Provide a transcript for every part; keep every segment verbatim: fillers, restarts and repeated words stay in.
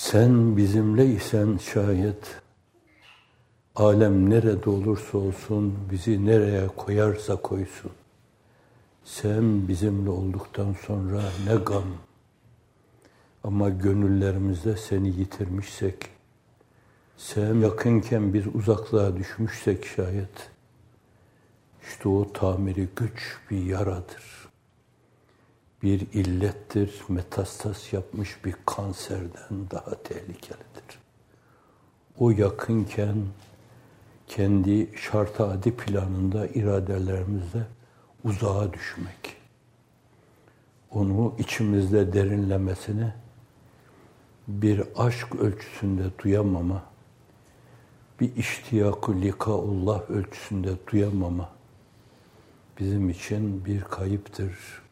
Sen bizimle isen şayet, alem nerede olursa olsun, bizi nereye koyarsa koysun. Sen bizimle olduktan sonra ne gam. Ama gönüllerimizde seni yitirmişsek, sen yakınken biz uzaklığa düşmüşsek şayet, işte o tamiri güç bir yaradır. Bir illettir, metastas yapmış bir kanserden daha tehlikelidir. O yakınken kendi şart-ı adi planında, iradelerimizde uzağa düşmek, onu içimizde derinlemesine bir aşk ölçüsünde duyamama, bir iştiyak-ı likaullah ölçüsünde duyamama bizim için bir kayıptır.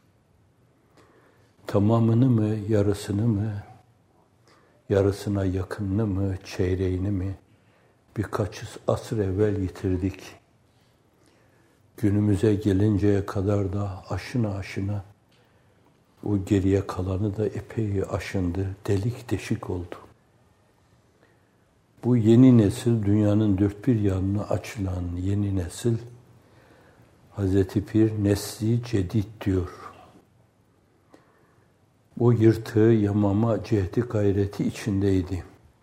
Tamamını mı, yarısını mı, yarısına yakınını mı, çeyreğini mi birkaç asır evvel yitirdik. Günümüze gelinceye kadar da aşına aşına o geriye kalanı da epey aşındı, delik deşik oldu. Bu yeni nesil, dünyanın dört bir yanına açılan yeni nesil, Hazreti Pir nesli cedid diyor. O yırtığı yamama cehdi gayreti içindeydi.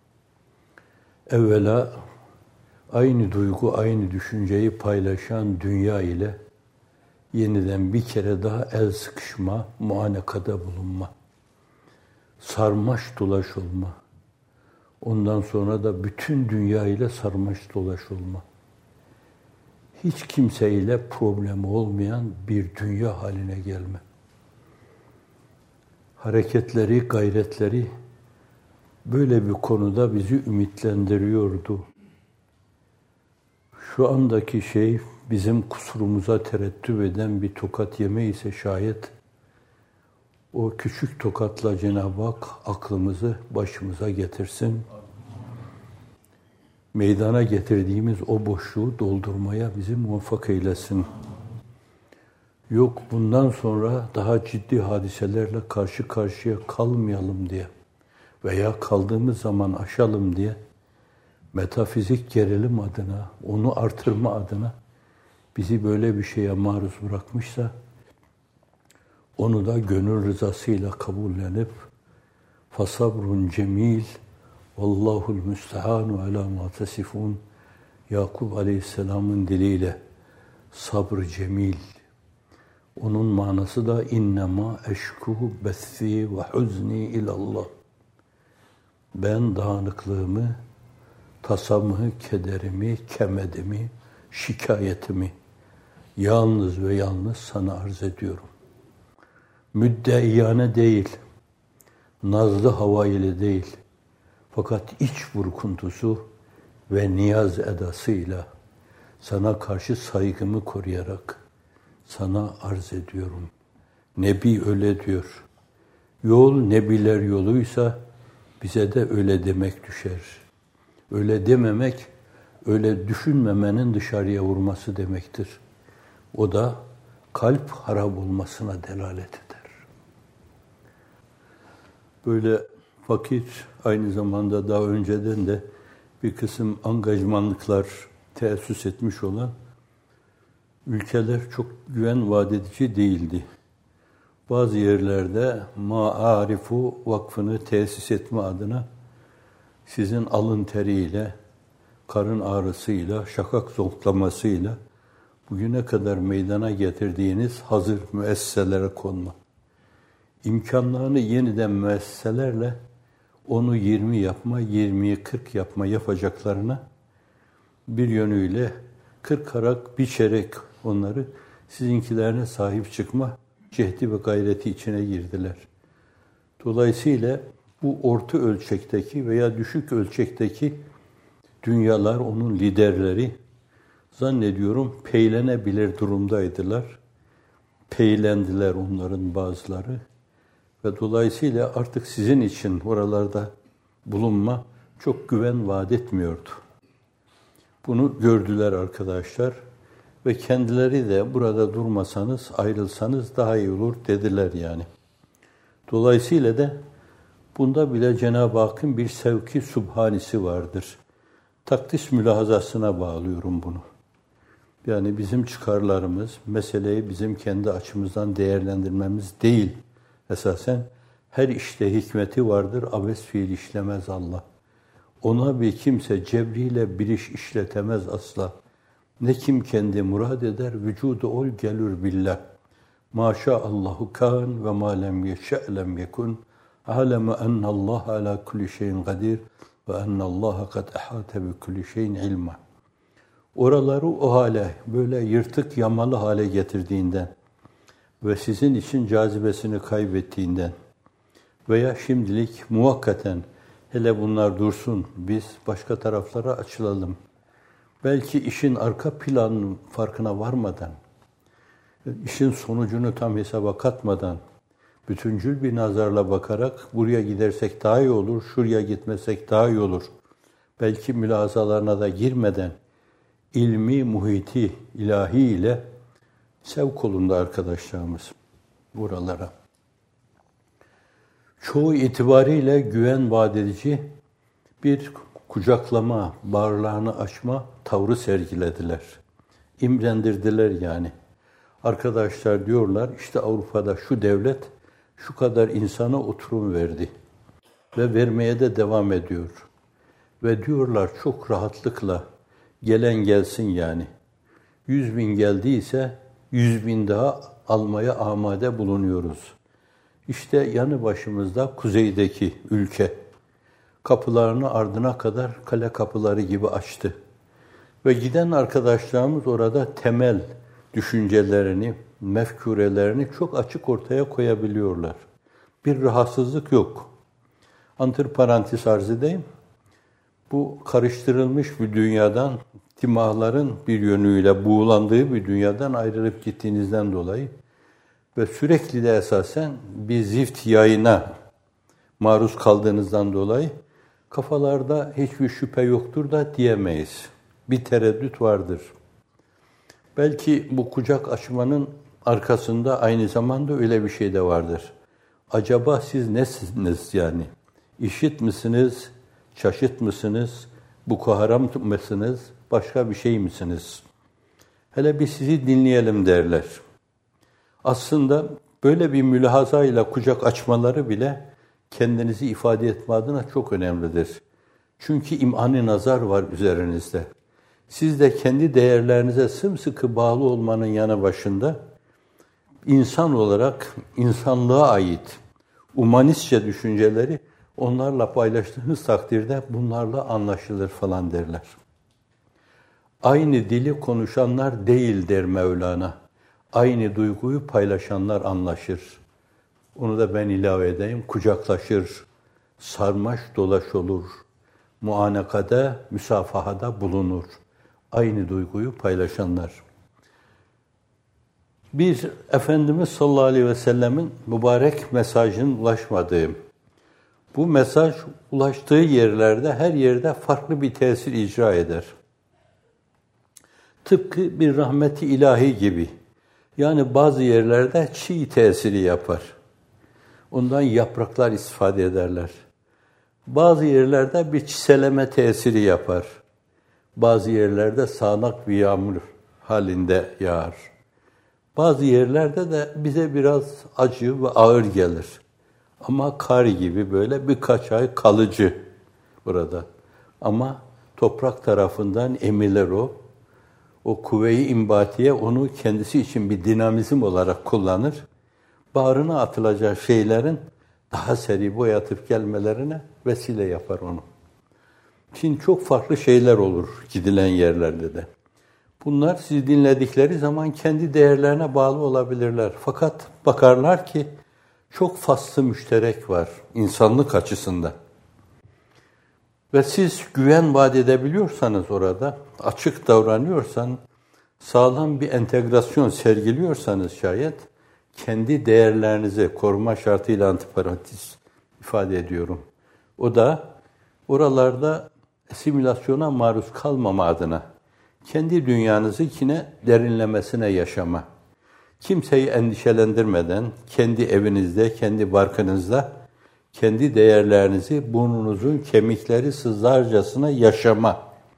Evvela aynı duygu, aynı düşünceyi paylaşan dünya ile yeniden bir kere daha el sıkışma, muanekada bulunma, sarmaş dolaş olma. Ondan sonra da bütün dünya ile sarmaş dolaş olma. Hiç kimseyle problemi olmayan bir dünya haline gelme. Hareketleri, gayretleri böyle bir konuda bizi ümitlendiriyordu. Şu andaki şey bizim kusurumuza terettüp eden bir tokat yeme ise şayet, o küçük tokatla Cenab-ı Hak aklımızı başımıza getirsin. Meydana getirdiğimiz o boşluğu doldurmaya bizi muvaffak eylesin. Yok bundan sonra daha ciddi hadiselerle karşı karşıya kalmayalım diye veya kaldığımız zaman aşalım diye metafizik gerilim adına, onu artırma adına bizi böyle bir şeye maruz bırakmışsa onu da gönül rızasıyla kabullenip fasabrun cemil vallahul müstehanu ala ma tesifun Yakup Aleyhisselam'ın diliyle sabr cemil. Onun manası da innema eşkuhu bethi ve huzni ilallah. Ben dağınıklığımı, tasamı, kederimi, kemedimi, şikayetimi yalnız ve yalnız sana arz ediyorum. Müddeiyane değil, nazlı hava ile değil, fakat iç burkuntusu ve niyaz edasıyla sana karşı saygımı koruyarak sana arz ediyorum. Nebi öyle diyor. Yol nebiler yoluysa bize de öyle demek düşer. Öyle dememek, öyle düşünmemenin dışarıya vurması demektir. O da kalp harap olmasına delalet eder. Böyle fakir, aynı zamanda daha önceden de bir kısım angajmanlıklar teessüs etmiş olan ülkeler çok güven vaat edici değildi. Bazı yerlerde Ma'arifu Vakfı'nı tesis etme adına sizin alın teriyle, karın ağrısıyla, şakak zonklamasıyla bugüne kadar meydana getirdiğiniz hazır müesseselere konma. İmkanlarını yeniden müesseselerle onu yirmi yapma, yirmiyi kırk yapma yapacaklarına bir yönüyle kırkarak, biçerek onları sizinkilerine sahip çıkma cehdi ve gayreti içine girdiler. Dolayısıyla bu orta ölçekteki veya düşük ölçekteki dünyalar, onun liderleri zannediyorum peylenebilir durumdaydılar. Peylendiler onların bazıları ve dolayısıyla artık sizin için oralarda bulunma çok güven vaat etmiyordu. Bunu gördüler arkadaşlar ve kendileri de burada durmasanız, ayrılsanız daha iyi olur dediler yani. Dolayısıyla da Bunda bile Cenab-ı Hakk'ın bir sevki subhanisi vardır. Takdis mülahazasına bağlıyorum bunu. Yani bizim çıkarlarımız, meseleyi bizim kendi açımızdan değerlendirmemiz değil. Esasen her işte hikmeti vardır, abes fiil işlemez Allah. Ona bir kimse cebriyle bir iş işletemez asla. Ne kim kendi murad eder, vücudu ol gelir billah. Maşaallahu kan ve ma lem yeşe' lem yekun. Aleme ennallah ala kulli şeyin kadir ve ennallaha kad ehate bi kulli şeyin ilma. Oraları o hale, böyle yırtık yamalı hale getirdiğinden ve sizin için cazibesini kaybettiğinden veya şimdilik muvakkaten hele bunlar dursun, biz başka taraflara açılalım. Belki işin arka planının farkına varmadan, işin sonucunu tam hesaba katmadan, bütüncül bir nazarla bakarak buraya gidersek daha iyi olur, şuraya gitmesek daha iyi olur. Belki mülahazalarına da girmeden ilmi muhiti ilahi ile sevk olundu arkadaşlarımız buralara. Çoğu itibariyle güven vaat edici bir kucaklama, bağırlarını açma tavrı sergilediler. İmrendirdiler yani. Arkadaşlar diyorlar, işte Avrupa'da şu devlet şu kadar insana oturum verdi ve vermeye de devam ediyor. Ve diyorlar çok rahatlıkla gelen gelsin yani. Yüz bin geldiyse yüz bin daha almaya amade bulunuyoruz. İşte yanı başımızda kuzeydeki ülke kapılarını ardına kadar kale kapıları gibi açtı. Ve giden arkadaşlarımız orada temel düşüncelerini, mefkurelerini çok açık ortaya koyabiliyorlar. Bir rahatsızlık yok. Antiparantez arz edeyim. Bu karıştırılmış bir dünyadan, timahların bir yönüyle buğulandığı bir dünyadan ayrılıp gittiğinizden dolayı ve sürekli de esasen bir zift yayına maruz kaldığınızdan dolayı kafalarda hiçbir şüphe yoktur da diyemeyiz. Bir tereddüt vardır. Belki bu kucak açmanın arkasında aynı zamanda öyle bir şey de vardır. Acaba siz nesiniz yani? İşit misiniz? Çaşıt mısınız? Boko Haram mısınız? Başka bir şey misiniz? Hele bir sizi dinleyelim derler. Aslında böyle bir mülahazayla kucak açmaları bile kendinizi ifade etme adına çok önemlidir. Çünkü imani nazar var üzerinizde. Siz de kendi değerlerinize sımsıkı bağlı olmanın yanı başında insan olarak insanlığa ait humanistçe düşünceleri onlarla paylaştığınız takdirde bunlarla anlaşılır falan derler. Aynı dili konuşanlar değil der Mevlana. Aynı duyguyu paylaşanlar anlaşır. Onu da ben ilave edeyim. Kucaklaşır, sarmaş dolaş olur. Muanakada, müsafahada bulunur. Aynı duyguyu paylaşanlar. Bir Efendimiz sallallahu aleyhi ve sellemin mübarek mesajının ulaşmadığı, bu mesaj ulaştığı yerlerde her yerde farklı bir tesir icra eder. Tıpkı bir rahmeti ilahi gibi. Yani bazı yerlerde çiğ tesiri yapar. Ondan yapraklar istifade ederler. Bazı yerlerde bir çiseleme tesiri yapar. Bazı yerlerde sağanak bir yağmur halinde yağar. Bazı yerlerde de bize biraz acı ve ağır gelir. Ama kar gibi böyle birkaç ay kalıcı burada. Ama toprak tarafından emilir o. O kuvve-i imbatiye onu kendisi için bir dinamizm olarak kullanır. Bağrına atılacağı şeylerin daha seri boyatıp gelmelerine vesile yapar onu. Şimdi çok farklı şeyler olur gidilen yerlerde de. Bunlar sizi dinledikleri zaman kendi değerlerine bağlı olabilirler. Fakat bakarlar ki çok faslı müşterek var insanlık açısından. Ve siz güven vaat edebiliyorsanız orada, açık davranıyorsan, sağlam bir entegrasyon sergiliyorsanız şayet, kendi değerlerinizi koruma şartıyla antiparantez ifade ediyorum. O da oralarda asimilasyona maruz kalmama adına, kendi dünyanızı yine derinlemesine yaşama, kimseyi endişelendirmeden, kendi evinizde, kendi barkınızda, kendi değerlerinizi burnunuzun kemikleri sızlarcasına yaşama.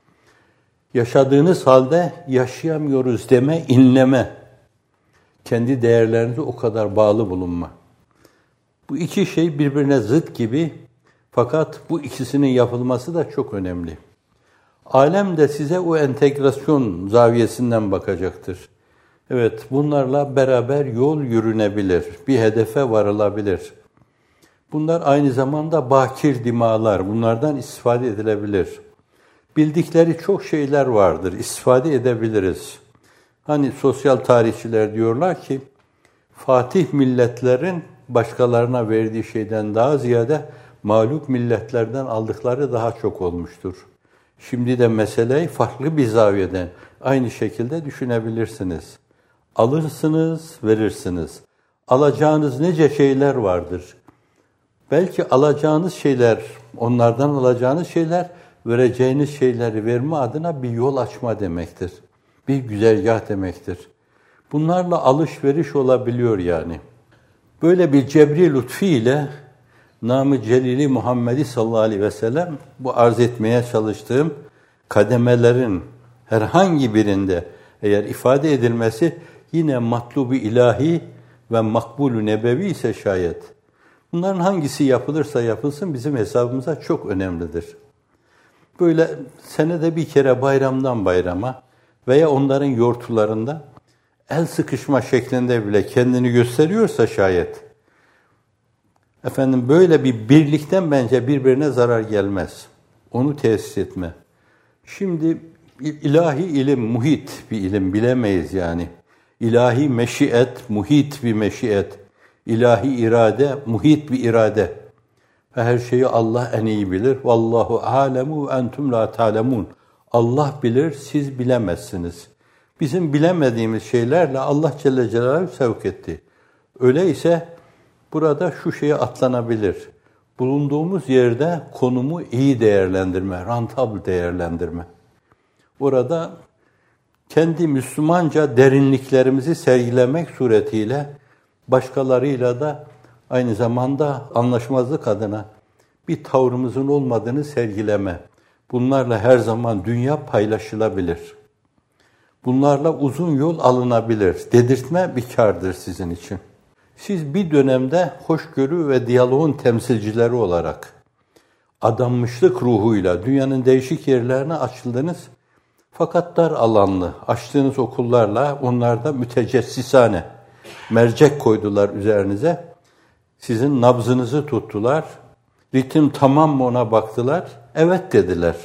Yaşadığınız halde yaşayamıyoruz deme, inleme. Kendi değerlerinize o kadar bağlı bulunma. Bu iki şey birbirine zıt gibi, fakat bu ikisinin yapılması da çok önemli. Alem de size o entegrasyon zaviyesinden bakacaktır. Evet, bunlarla beraber yol yürünebilir, bir hedefe varılabilir. Bunlar aynı zamanda bakir dimalar, bunlardan istifade edilebilir. Bildikleri çok şeyler vardır, istifade edebiliriz. Hani sosyal tarihçiler diyorlar ki, Fatih milletlerin başkalarına verdiği şeyden daha ziyade mağlup milletlerden aldıkları daha çok olmuştur. Şimdi de meseleyi farklı bir zaviyeden aynı şekilde düşünebilirsiniz. Alırsınız, verirsiniz. Alacağınız nice şeyler vardır. Belki alacağınız şeyler, onlardan alacağınız şeyler, vereceğiniz şeyleri verme adına bir yol açma demektir. Bir güzergah demektir. Bunlarla alışveriş olabiliyor yani. Böyle bir cebri lütfi ile Nam-ı Celili Muhammedi sallallahu aleyhi ve sellem bu arz etmeye çalıştığım kademelerin herhangi birinde eğer ifade edilmesi yine matlubu ilahi ve makbul-ü nebevi ise şayet. Bunların hangisi yapılırsa yapılsın bizim hesabımıza çok önemlidir. Böyle senede bir kere bayramdan bayrama veya onların yortularında el sıkışma şeklinde bile kendini gösteriyorsa şayet, efendim böyle bir birlikten bence birbirine zarar gelmez. Onu tesis etme. Şimdi ilahi ilim, muhit bir ilim bilemeyiz yani. İlahi meşiyet, muhit bir meşiyet. İlahi irade, muhit bir irade. Ve her şeyi Allah en iyi bilir. Vallahu alemu entum la ta'lemun. Allah bilir, siz bilemezsiniz. Bizim bilemediğimiz şeylerle Allah Celle Celaluhu sevk etti. Öyleyse burada şu şeye atlanabilir. Bulunduğumuz yerde konumu iyi değerlendirme, rentable değerlendirme. Orada kendi Müslümanca derinliklerimizi sergilemek suretiyle başkalarıyla da aynı zamanda anlaşmazlık adına bir tavrımızın olmadığını sergileme. Bunlarla her zaman dünya paylaşılabilir. Bunlarla uzun yol alınabilir. Dedirtme bir kârdır sizin için. Siz bir dönemde hoşgörü ve diyaloğun temsilcileri olarak adanmışlık ruhuyla dünyanın değişik yerlerine açıldınız. Fakat dar alanlı açtığınız okullarla onlarda mütecessisane mercek koydular üzerinize. Sizin nabzınızı tuttular. Ritim tamam mı ona baktılar. Evet dediler.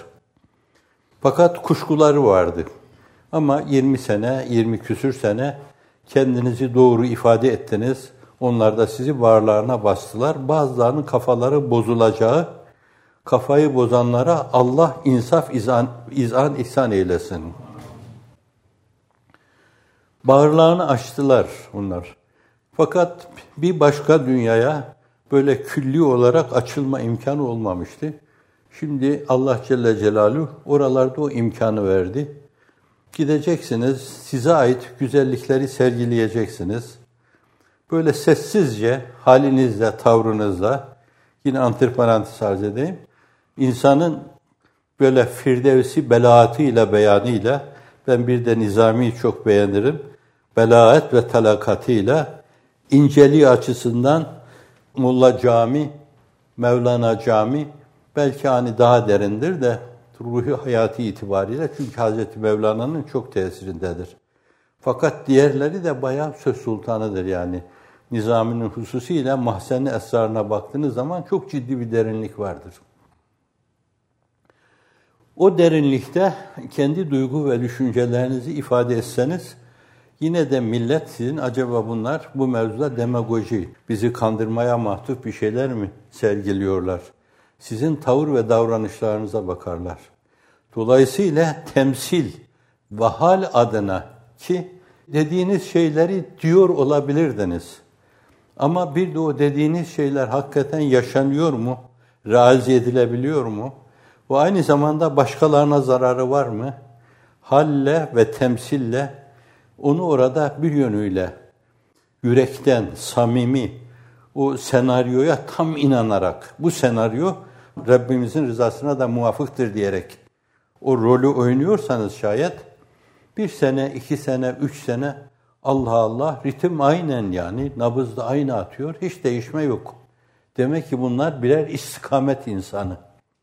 Fakat kuşkuları vardı. Ama yirmi sene, yirmi küsür sene kendinizi doğru ifade ettiniz. Onlar da sizi varlarına bastılar. Bazılarının kafaları bozulacağı, kafayı bozanlara Allah insaf, izan, izan ihsan eylesin. Bağırlarını açtılar onlar. Fakat bir başka dünyaya böyle külli olarak açılma imkanı olmamıştı. Şimdi Allah Celle Celaluhu oralarda o imkanı verdi. Gideceksiniz, size ait güzellikleri sergileyeceksiniz. Böyle sessizce, halinizle, tavrınızla, yine antiparantez arz edeyim, insanın böyle firdevsi belaatıyla, beyanıyla, ben bir de Nizami'yi çok beğenirim, belaat ve talakatıyla, inceliği açısından Molla Cami, Mevlana Cami, belki hani daha derindir de, ruhi hayatı itibariyle, çünkü Hazreti Mevlana'nın çok tesirindedir. Fakat diğerleri de bayağı söz sultanıdır yani. Nizami'nin hususiyle Mahzen-i Esrarına baktığınız zaman çok ciddi bir derinlik vardır. O derinlikte kendi duygu ve düşüncelerinizi ifade etseniz, yine de millet sizin acaba bunlar bu mevzuda demagoji, bizi kandırmaya mahtup bir şeyler mi sergiliyorlar? Sizin tavır ve davranışlarınıza bakarlar. Dolayısıyla temsil ve hal adına ki dediğiniz şeyleri diyor olabilirdiniz. Ama bir de o dediğiniz şeyler hakikaten yaşanıyor mu? Realize edilebiliyor mu? Ve aynı zamanda başkalarına zararı var mı? Halle ve temsille onu orada bir yönüyle yürekten, samimi, o senaryoya tam inanarak, bu senaryo Rabbimizin rızasına da muvafıktır diyerek o rolü oynuyorsanız şayet, bir sene, iki sene, üç sene Allah Allah, ritim aynen yani, nabız da aynı atıyor, hiç değişme yok. Demek ki bunlar birer istikamet insanı.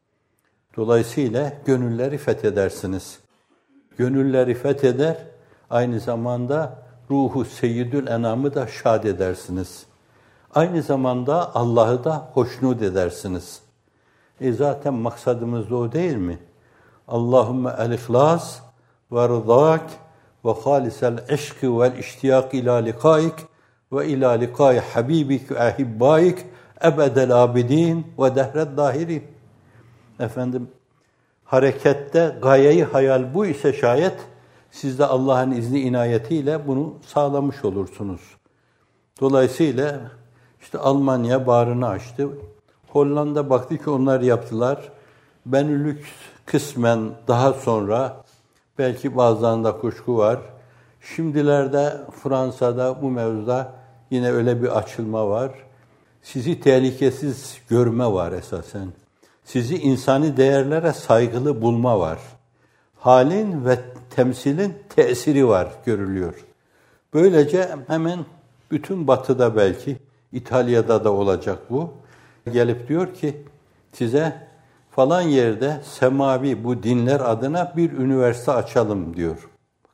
Dolayısıyla gönülleri fethedersiniz. Gönülleri fetheder, aynı zamanda ruhu seyyidül enamı da şad edersiniz. Aynı zamanda Allah'ı da hoşnut edersiniz. E zaten maksadımız da o değil mi? Allahümme el-ihlas ve rıdak ve halisel eşkı vel iştiyak ila likaik ve ila likai habibik ve ahibbaik ebedel abidin ve dehred dahirin. Efendim, harekette gayeyi hayal bu ise şayet, siz de Allah'ın izni inayetiyle bunu sağlamış olursunuz. Dolayısıyla işte Almanya bağrını açtı. Hollanda baktı ki onlar yaptılar. Benelux kısmen daha sonra, belki bazılarında kuşku var. Şimdilerde Fransa'da bu mevzuda yine öyle bir açılma var. Sizi tehlikesiz görme var esasen. Sizi insani değerlere saygılı bulma var. Halin ve temsilin tesiri var, görülüyor. Böylece hemen bütün batıda, belki İtalya'da da olacak bu. Gelip diyor ki size falan yerde semavi bu dinler adına bir üniversite açalım diyor.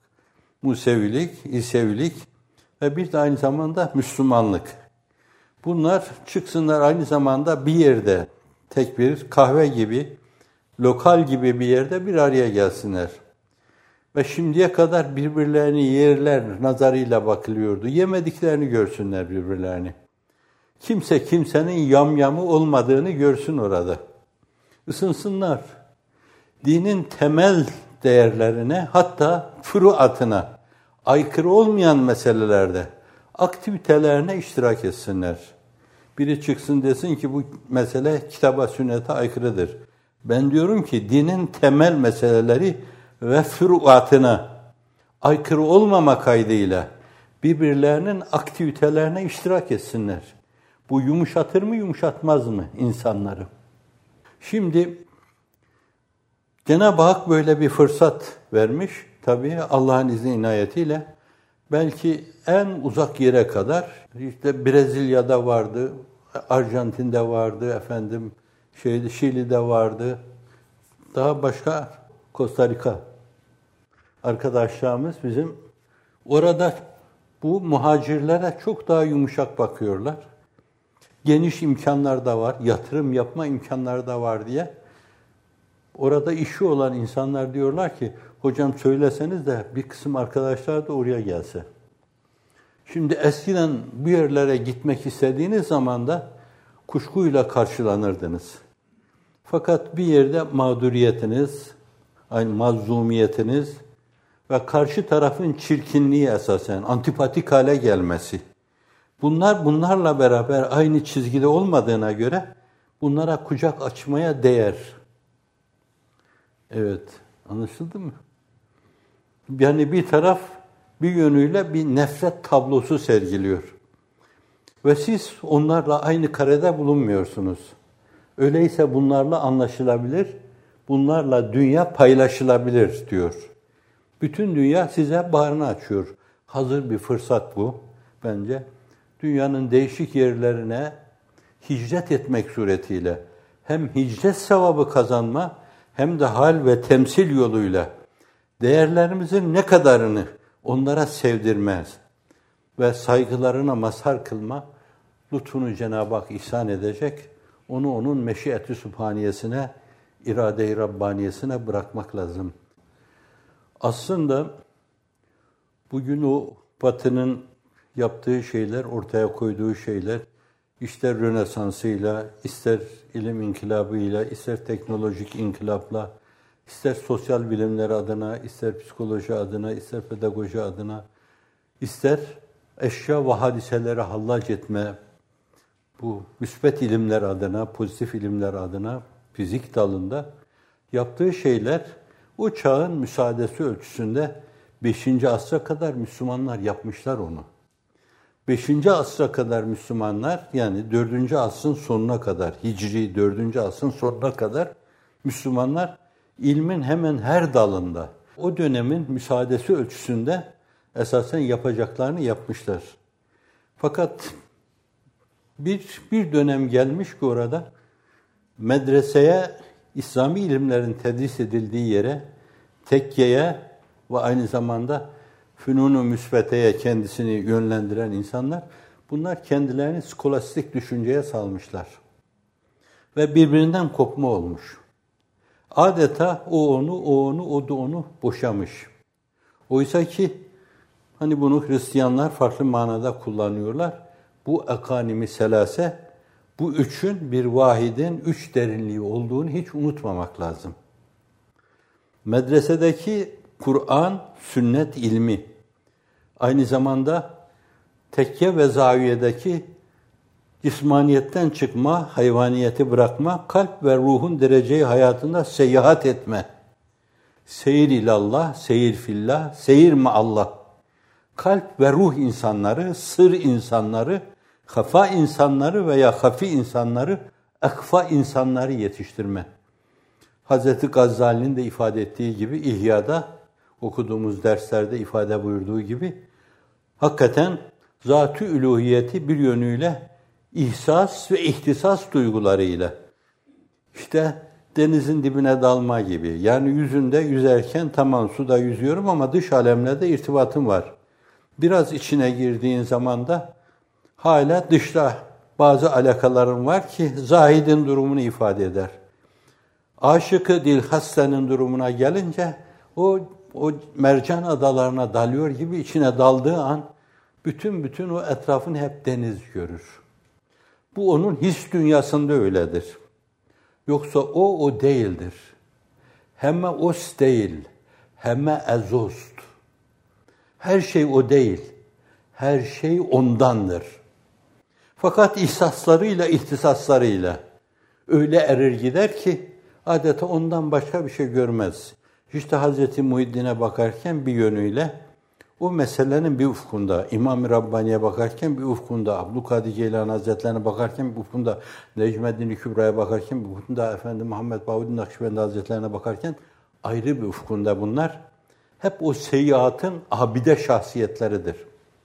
Musevilik, İsevilik ve bir de aynı zamanda Müslümanlık. Bunlar çıksınlar aynı zamanda bir yerde, tek bir kahve gibi, lokal gibi bir yerde bir araya gelsinler. Ve şimdiye kadar birbirlerini yerler nazarıyla bakılıyordu. Yemediklerini görsünler birbirlerini. Kimse kimsenin yamyamı olmadığını görsün orada. Isınsınlar. Dinin temel değerlerine, hatta furuatına, aykırı olmayan meselelerde, aktivitelerine iştirak etsinler. Biri çıksın desin ki bu mesele kitaba, sünnete aykırıdır. Ben diyorum ki dinin temel meseleleri ve furuatına aykırı olmama kaydıyla birbirlerinin aktivitelerine iştirak etsinler. Bu yumuşatır mı, yumuşatmaz mı insanları? Şimdi Cenab-ı Hak böyle bir fırsat vermiş. Tabii Allah'ın izni inayetiyle belki en uzak yere kadar, işte Brezilya'da vardı, Arjantin'de vardı, efendim şeyde Şili'de vardı. Daha başka Costa Rica arkadaşlarımız bizim orada bu muhacirlere çok daha yumuşak bakıyorlar. Geniş imkanlar da var, yatırım yapma imkanları da var diye. Orada işi olan insanlar diyorlar ki, hocam söyleseniz de bir kısım arkadaşlar da oraya gelse. Şimdi eskiden bir yerlere gitmek istediğiniz zaman da kuşkuyla karşılanırdınız. Fakat bir yerde mağduriyetiniz, aynı mazlumiyetiniz ve karşı tarafın çirkinliği esasen, antipatik hale gelmesi. Bunlar bunlarla beraber aynı çizgide olmadığına göre bunlara kucak açmaya değer. Evet, anlaşıldı mı? Yani bir taraf bir yönüyle bir nefret tablosu sergiliyor. Ve siz onlarla aynı karede bulunmuyorsunuz. Öyleyse bunlarla anlaşılabilir, bunlarla dünya paylaşılabilir diyor. Bütün dünya size bağrını açıyor. Hazır bir fırsat bu bence. Dünyanın değişik yerlerine hicret etmek suretiyle hem hicret sevabı kazanma hem de hal ve temsil yoluyla değerlerimizin ne kadarını onlara sevdirmez ve saygılarına mazhar kılma lütfunu Cenab-ı Hak ihsan edecek. Onu onun meşiyeti sübhaniyesine, irade-i Rabbaniyesine bırakmak lazım. Aslında bugün o Batı'nın yaptığı şeyler, ortaya koyduğu şeyler, ister Rönesans'ıyla, ister ilim inkılabıyla, ister teknolojik inkılapla, ister sosyal bilimler adına, ister psikoloji adına, ister pedagoji adına, ister eşya ve hadiseleri hallac etme, bu müsbet ilimler adına, pozitif ilimler adına, fizik dalında yaptığı şeyler, o çağın müsaadesi ölçüsünde beşinci asra kadar Müslümanlar yapmışlar onu. beşinci asra kadar Müslümanlar, yani dördüncü asrın sonuna kadar, Hicri dördüncü asrın sonuna kadar Müslümanlar ilmin hemen her dalında, o dönemin müsaadesi ölçüsünde esasen yapacaklarını yapmışlar. Fakat bir, bir dönem gelmiş ki orada medreseye, İslami ilimlerin tedris edildiği yere, tekkeye ve aynı zamanda fünun-u müsbeteye kendisini yönlendiren insanlar, bunlar kendilerini skolastik düşünceye salmışlar. Ve birbirinden kopma olmuş. Adeta o onu, o onu, o da onu boşamış. Oysa ki, hani bunu Hristiyanlar farklı manada kullanıyorlar. Bu ekanimi selase, bu üçün bir vahidin üç derinliği olduğunu hiç unutmamak lazım. Medresedeki Kur'an, sünnet ilmi, aynı zamanda tekke ve zaviyedeki cismaniyetten çıkma, hayvaniyeti bırakma, kalp ve ruhun dereceyi hayatında seyahat etme. Seyir ilallah, seyir fillah, seyir maallah. Kalp ve ruh insanları, sır insanları, hafa insanları veya hafi insanları, akfa insanları yetiştirme. Hazreti Gazali'nin de ifade ettiği gibi, İhya'da okuduğumuz derslerde ifade buyurduğu gibi, hakikaten zat-ı üluhiyeti bir yönüyle ihsas ve ihtisas duygularıyla, işte denizin dibine dalma gibi, yani yüzünde yüzerken tamam suda yüzüyorum ama dış alemle de irtibatım var. Biraz içine girdiğin zaman da hala dışta bazı alakalarım var ki zahidin durumunu ifade eder. Aşık-ı dilhastenin durumuna gelince o o mercan adalarına dalıyor gibi içine daldığı an bütün bütün o etrafını hep deniz görür. Bu onun his dünyasında öyledir. Yoksa o o değildir. Hemme os değil, hemme ezost. Her şey o değil. Her şey ondandır. Fakat ihsaslarıyla, ihtisaslarıyla öyle erir gider ki adeta ondan başka bir şey görmez. İşte Hazreti Muhiddin'e bakarken bir yönüyle o meselenin bir ufkunda, İmam-ı Rabbani'ye bakarken bir ufkunda, Abdülkadir Geylani Hazretlerine bakarken bir ufkunda, Necmeddin Kübra'ya bakarken bir ufkunda, Efendi Muhammed Bahuddin Nakşibendi Hazretlerine bakarken ayrı bir ufkunda bunlar. Hep o seyahatın abide şahsiyetleridir.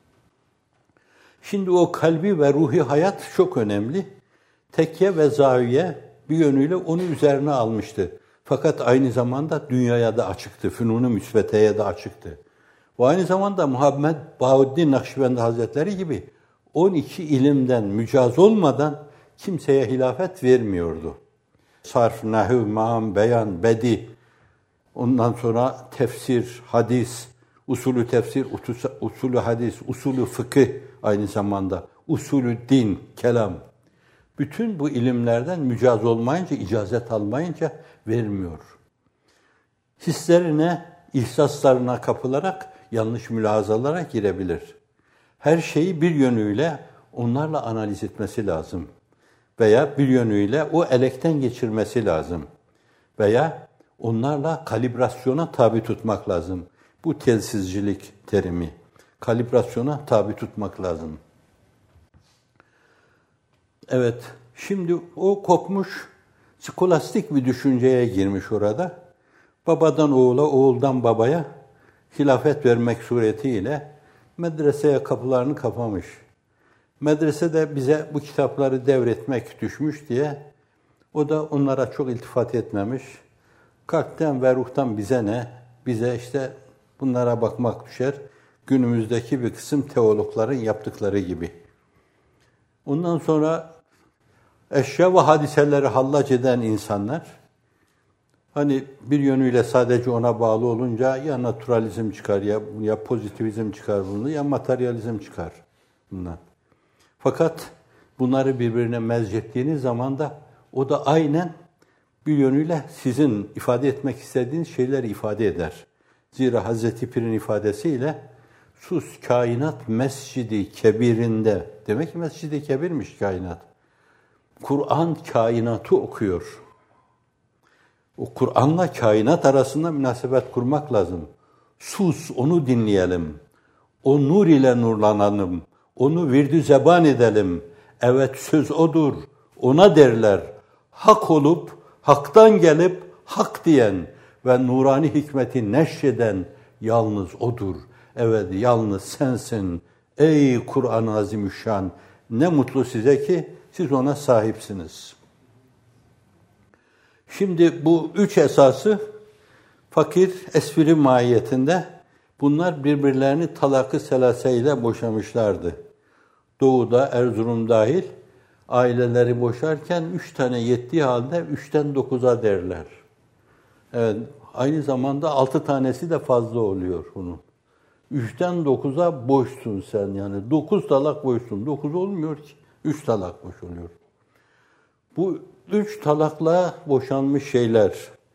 Şimdi o kalbi ve ruhi hayat çok önemli. Tekke ve zaviye bir yönüyle onu üzerine almıştı. Fakat aynı zamanda dünyaya da açıktı, fünun-u müsbeteye de açıktı. Ve aynı zamanda Muhammed Bahuddin Nakşibendi Hazretleri gibi on iki ilimden mücaz olmadan kimseye hilafet vermiyordu. Sarf, nahiv, maam, beyan, bedi, ondan sonra tefsir, hadis, usulü tefsir, usulü hadis, usulü fıkıh aynı zamanda, usulü din, kelam. Bütün bu ilimlerden mücaz olmayınca, icazet almayınca vermiyor. Hislerine, ihsaslarına kapılarak yanlış mülahazalara girebilir. Her şeyi bir yönüyle onlarla analiz etmesi lazım. Veya bir yönüyle o elekten geçirmesi lazım. Veya onlarla kalibrasyona tabi tutmak lazım. Bu telsizcilik terimi. Kalibrasyona tabi tutmak lazım. Evet, şimdi o kopmuş, skolastik bir düşünceye girmiş orada. Babadan oğula, oğuldan babaya hilafet vermek suretiyle medreseye kapılarını kapamış. Medrese de bize bu kitapları devretmek düşmüş diye o da onlara çok iltifat etmemiş. Kalpten ve ruhtan bize ne? Bize işte bunlara bakmak düşer. Günümüzdeki bir kısım teologların yaptıkları gibi. Ondan sonra eşya ve hadiseleri hallac eden insanlar, hani bir yönüyle sadece ona bağlı olunca ya naturalizm çıkar, ya, ya pozitivizm çıkar bunu, ya materyalizm çıkar bundan. Fakat bunları birbirine mezcettiğiniz zaman da o da aynen bir yönüyle sizin ifade etmek istediğiniz şeyleri ifade eder. Zira Hazreti Pir'in ifadesiyle sus kainat mescidi kebirinde, demek ki mescidi kebirmiş kainat. Kur'an kainatı okuyor. O Kur'an'la kainat arasında münasebet kurmak lazım. Sus, onu dinleyelim. O nur ile nurlanalım. Onu virdü zeban edelim. Evet söz odur. Ona derler. Hak olup, haktan gelip hak diyen ve nurani hikmeti neşreden yalnız odur. Evet yalnız sensin. Ey Kur'an-ı Azimüşşan. Ne mutlu size ki siz ona sahipsiniz. Şimdi bu üç esası fakir esfiri mahiyetinde bunlar birbirlerini talak-ı selase ile boşamışlardı. Doğu'da Erzurum dahil aileleri boşarken üç tane yettiği halde üçten dokuza derler. Evet, aynı zamanda altı tanesi de fazla oluyor bunun. Üçten dokuza boşsun sen yani. Dokuz talak boşsun. Dokuz olmuyor ki. Üç talak boş oluyor. Bu üç talakla boşanmış şeyler.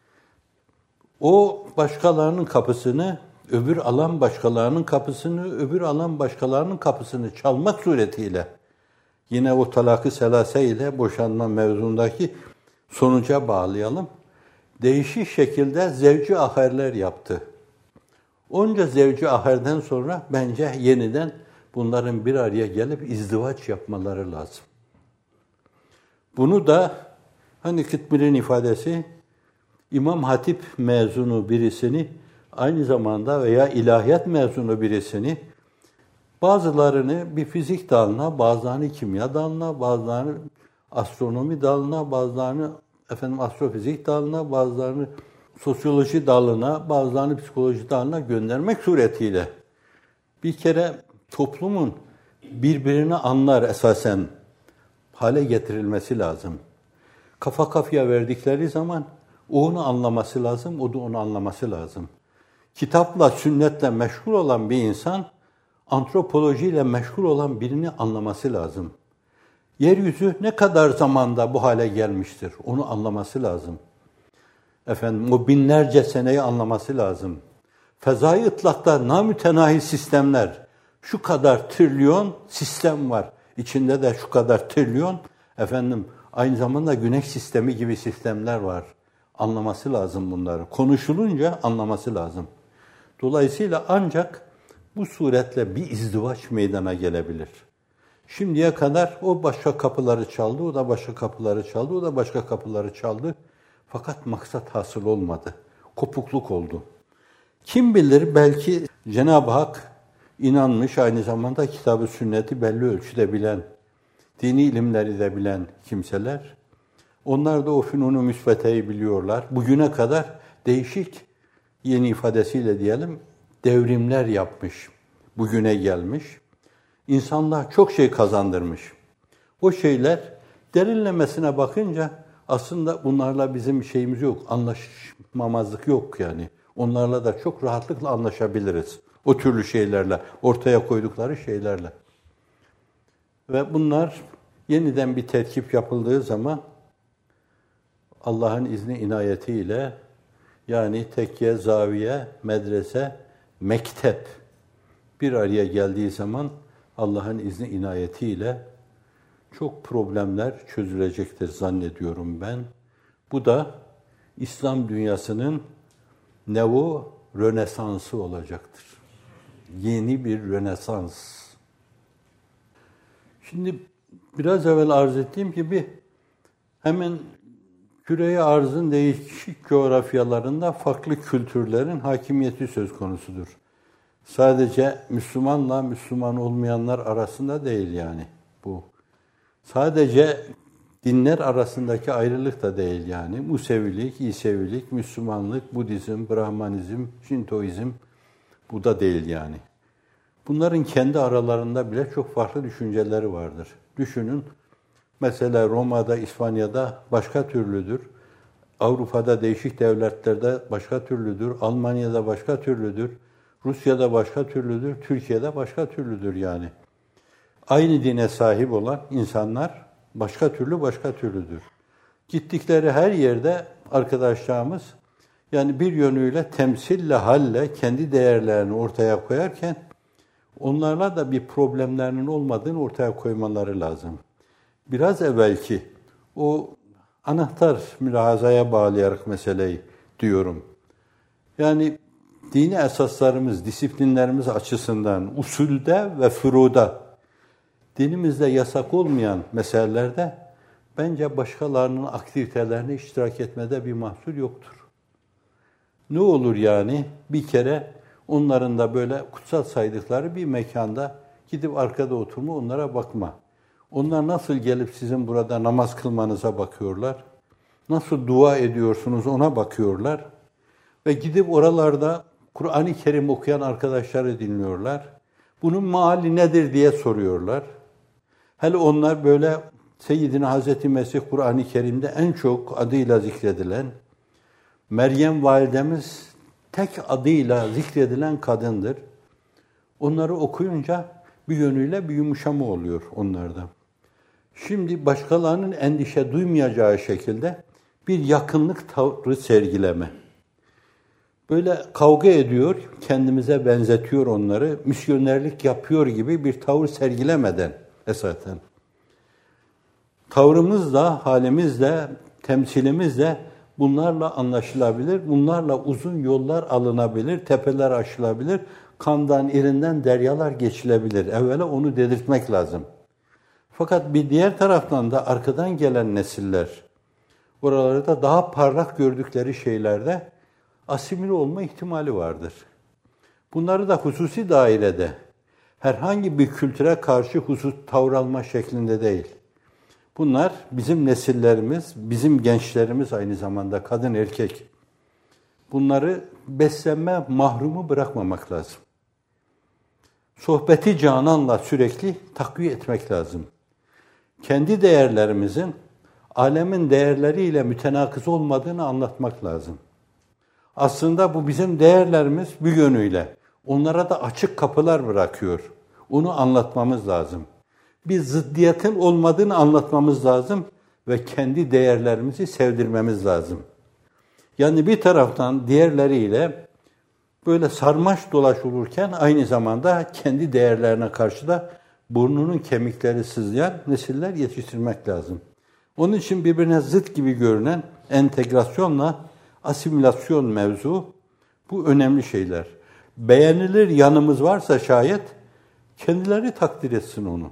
O başkalarının kapısını, öbür alan başkalarının kapısını, öbür alan başkalarının kapısını çalmak suretiyle yine o talak-ı selase ile boşanma mevzundaki sonuca bağlayalım. Değişik şekilde zevci aherler yaptı. Onca zevci aherden sonra bence yeniden bunların bir araya gelip izdivaç yapmaları lazım. Bunu da hani Kıtmir'in ifadesi İmam Hatip mezunu birisini aynı zamanda veya ilahiyat mezunu birisini bazılarını bir fizik dalına, bazılarını kimya dalına, bazılarını astronomi dalına, bazılarını efendim astrofizik dalına, bazılarını sosyoloji dalına, bazılarını psikoloji dalına göndermek suretiyle bir kere toplumun birbirini anlar esasen hale getirilmesi lazım. Kafa kafaya verdikleri zaman o onu anlaması lazım, o da onu anlaması lazım. Kitapla, sünnetle meşgul olan bir insan, antropolojiyle meşgul olan birini anlaması lazım. Yeryüzü ne kadar zamanda bu hale gelmiştir, onu anlaması lazım. Efendim, o binlerce seneyi anlaması lazım. Fezai ıtlakta namütenahi sistemler, şu kadar trilyon sistem var. İçinde de şu kadar trilyon, efendim, aynı zamanda güneş sistemi gibi sistemler var. Anlaması lazım bunları. Konuşulunca anlaması lazım. Dolayısıyla ancak bu suretle bir izdivaç meydana gelebilir. Şimdiye kadar o başka kapıları çaldı, o da başka kapıları çaldı, o da başka kapıları çaldı. Fakat maksat hasıl olmadı. Kopukluk oldu. Kim bilir belki Cenab-ı Hak inanmış, aynı zamanda kitab-ı sünneti belli ölçüde bilen, dini ilimleri de bilen kimseler, onlar da o fünun-u müsbeteyi biliyorlar. Bugüne kadar değişik, yeni ifadesiyle diyelim, devrimler yapmış, bugüne gelmiş. İnsanlığa çok şey kazandırmış. O şeyler derinlemesine bakınca aslında bunlarla bizim şeyimiz yok, anlaşmamazlık yok yani. Onlarla da çok rahatlıkla anlaşabiliriz. O türlü şeylerle, ortaya koydukları şeylerle. Ve bunlar yeniden bir terkip yapıldığı zaman Allah'ın izni inayetiyle yani tekke, zaviye, medrese, mektep bir araya geldiği zaman Allah'ın izni inayetiyle çok problemler çözülecektir zannediyorum ben. Bu da İslam dünyasının neo rönesansı olacaktır. Yeni bir rönesans. Şimdi biraz evvel arz ettiğim gibi hemen küre-i arzın değişik coğrafyalarında farklı kültürlerin hakimiyeti söz konusudur. Sadece Müslümanla Müslüman olmayanlar arasında değil yani bu. Sadece dinler arasındaki ayrılık da değil yani. Musevilik, İsevilik, Müslümanlık, Budizm, Brahmanizm, Şintoizm bu da değil yani. Bunların kendi aralarında bile çok farklı düşünceleri vardır. Düşünün, mesela Roma'da, İspanya'da başka türlüdür. Avrupa'da değişik devletlerde başka türlüdür. Almanya'da başka türlüdür. Rusya'da başka türlüdür. Türkiye'de başka türlüdür yani. Aynı dine sahip olan insanlar başka türlü başka türlüdür. Gittikleri her yerde arkadaşlarımız yani bir yönüyle temsille, halle kendi değerlerini ortaya koyarken onlarla da bir problemlerinin olmadığını ortaya koymaları lazım. Biraz evvelki o anahtar mülahazaya bağlayarak meseleyi diyorum. Yani dini esaslarımız, disiplinlerimiz açısından usulde ve furuda dinimizde yasak olmayan meselelerde bence başkalarının aktivitelerine iştirak etmede bir mahsur yoktur. Ne olur yani bir kere onların da böyle kutsal saydıkları bir mekanda gidip arkada oturma, onlara bakma. Onlar nasıl gelip sizin burada namaz kılmanıza bakıyorlar? Nasıl dua ediyorsunuz ona bakıyorlar. Ve gidip oralarda Kur'an-ı Kerim okuyan arkadaşları dinliyorlar. Bunun meali nedir diye soruyorlar. Hele onlar böyle Seyyidina Hazreti Mesih Kur'an-ı Kerim'de en çok adıyla zikredilen, Meryem validemiz tek adıyla zikredilen kadındır. Onları okuyunca bir yönüyle bir yumuşama oluyor onlarda. Şimdi başkalarının endişe duymayacağı şekilde bir yakınlık tavrı sergileme. Böyle kavga ediyor, kendimize benzetiyor onları, misyonerlik yapıyor gibi bir tavır sergilemeden esasen. Tavrımızla, halimizle, temsilimizle bunlarla anlaşılabilir, bunlarla uzun yollar alınabilir, tepeler aşılabilir, kandan, irinden deryalar geçilebilir. Evvela onu dedirtmek lazım. Fakat bir diğer taraftan da arkadan gelen nesiller, oralarda daha parlak gördükleri şeylerde asimile olma ihtimali vardır. Bunları da hususi dairede, herhangi bir kültüre karşı husus tavır alma şeklinde değil. Bunlar bizim nesillerimiz, bizim gençlerimiz aynı zamanda kadın erkek. Bunları beslenme mahrumu bırakmamak lazım. Sohbeti cananla sürekli takviye etmek lazım. Kendi değerlerimizin alemin değerleriyle mütenakız olmadığını anlatmak lazım. Aslında bu bizim değerlerimiz bir yönüyle. Onlara da açık kapılar bırakıyor. Onu anlatmamız lazım. Bir zıddiyetin olmadığını anlatmamız lazım ve kendi değerlerimizi sevdirmemiz lazım. Yani bir taraftan diğerleriyle böyle sarmaş dolaş olurken aynı zamanda kendi değerlerine karşı da burnunun kemikleri sızlayan nesiller yetiştirmek lazım. Onun için birbirine zıt gibi görünen entegrasyonla asimilasyon mevzu, bu önemli şeyler. Beğenilir yanımız varsa şayet, kendileri takdir etsin onu.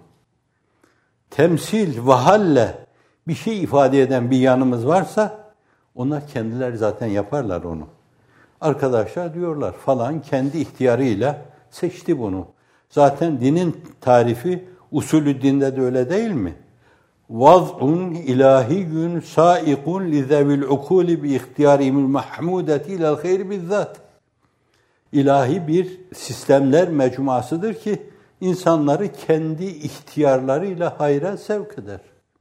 Temsil, vahalle bir şey ifade eden bir yanımız varsa, onlar kendileri zaten yaparlar onu. Arkadaşlar diyorlar falan kendi ihtiyarıyla seçti bunu. Zaten dinin tarifi usulü dinde de öyle değil mi? Vaz'un ilahiyyun saikun li zevil ukuli bi ihtiyarihimul mahmudeti ilel hayr bizzat. İlahi bir sistemler mecmuasıdır ki insanları kendi ihtiyarlarıyla hayra sevk eder.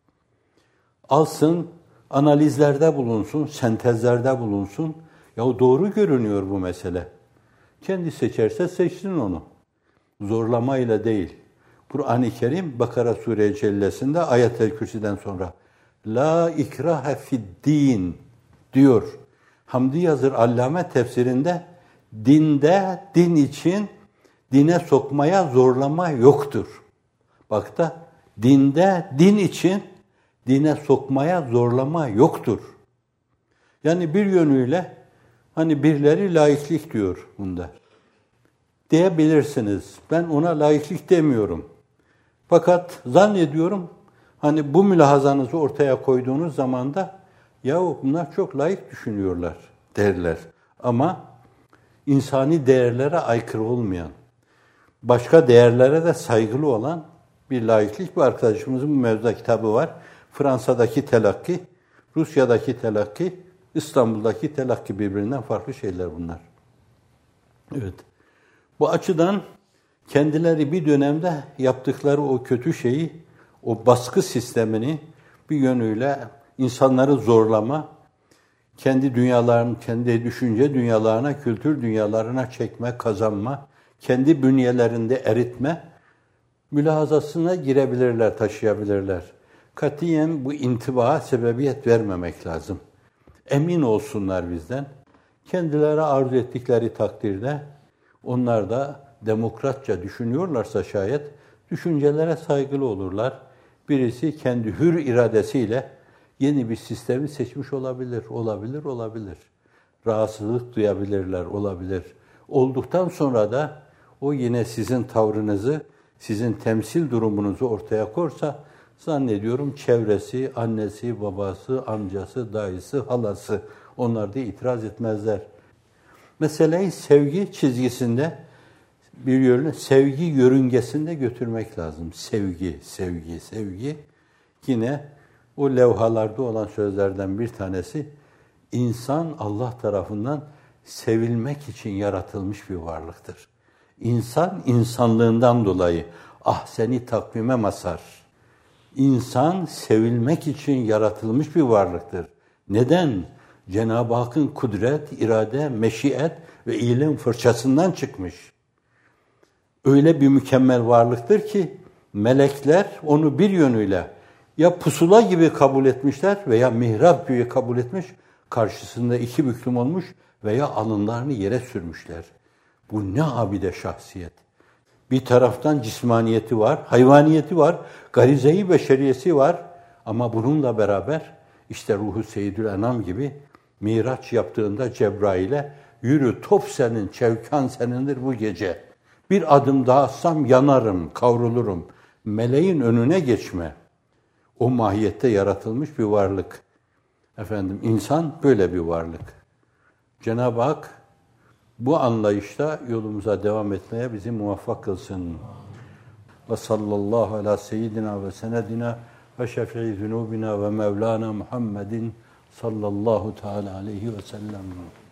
Alsın, analizlerde bulunsun, sentezlerde bulunsun. Ya doğru görünüyor bu mesele. Kendi seçerse seçsin onu. Zorlamayla değil. Kur'an-ı Kerim Bakara Sure-i Cellesi'nde Ayet-el Kürsi'den sonra La ikrahe fid-din diyor. Hamdi Yazır Allame tefsirinde dinde, din için dine sokmaya zorlama yoktur. Bak da dinde, din için dine sokmaya zorlama yoktur. Yani bir yönüyle hani birileri laiklik diyor bunda. Diyebilirsiniz. Ben ona laiklik demiyorum. Fakat zannediyorum hani bu mülahazanızı ortaya koyduğunuz zaman da yahu bunlar çok laik düşünüyorlar derler. Ama insani değerlere aykırı olmayan, başka değerlere de saygılı olan bir laiklik bir arkadaşımızın bu mevzuda kitabı var. Fransa'daki telakki, Rusya'daki telakki, İstanbul'daki telakki birbirinden farklı şeyler bunlar. Evet. Bu açıdan kendileri bir dönemde yaptıkları o kötü şeyi, o baskı sistemini bir yönüyle insanları zorlama, kendi dünyalarını, kendi düşünce dünyalarına, kültür dünyalarına çekme, kazanma, kendi bünyelerinde eritme mülahazasına girebilirler, taşıyabilirler. Katiyen bu intibaha sebebiyet vermemek lazım. Emin olsunlar bizden. Kendileri arzu ettikleri takdirde onlar da demokratça düşünüyorlarsa şayet düşüncelere saygılı olurlar. Birisi kendi hür iradesiyle yeni bir sistemi seçmiş olabilir, olabilir, olabilir. Rahatsızlık duyabilirler, olabilir. Olduktan sonra da o yine sizin tavrınızı sizin temsil durumunuzu ortaya korsa, zannediyorum çevresi, annesi, babası, amcası, dayısı, halası, onlar da itiraz etmezler. Meseleyi sevgi çizgisinde, bir yönü sevgi yörüngesinde götürmek lazım. Sevgi, sevgi, sevgi. Yine o levhalarda olan sözlerden bir tanesi, insan Allah tarafından sevilmek için yaratılmış bir varlıktır. İnsan, insanlığından dolayı ahseni takvime mazhar. İnsan sevilmek için yaratılmış bir varlıktır. Neden? Cenab-ı Hakk'ın kudret, irade, meşiyet ve ilim fırçasından çıkmış. Öyle bir mükemmel varlıktır ki melekler onu bir yönüyle ya pusula gibi kabul etmişler veya mihrap gibi kabul etmiş, karşısında iki büklüm olmuş veya alınlarını yere sürmüşler. Bu ne abide şahsiyet. Bir taraftan cismaniyeti var, hayvaniyeti var, garize-i beşeriyesi var ama bununla beraber işte ruhu Seyyidül Enam gibi Miraç yaptığında Cebrail'e yürü top senin, çevkan senindir bu gece. Bir adım daha atsam yanarım, kavrulurum. Meleğin önüne geçme. O mahiyette yaratılmış bir varlık. Efendim insan böyle bir varlık. Cenab-ı Hak bu anlayışta yolumuza devam etmeye bizi muvaffak kılsın. Ve sallallahu ala seyyidina ve senedina ve şefii zunubina ve mevlana Muhammedin sallallahu teala aleyhi ve sellem.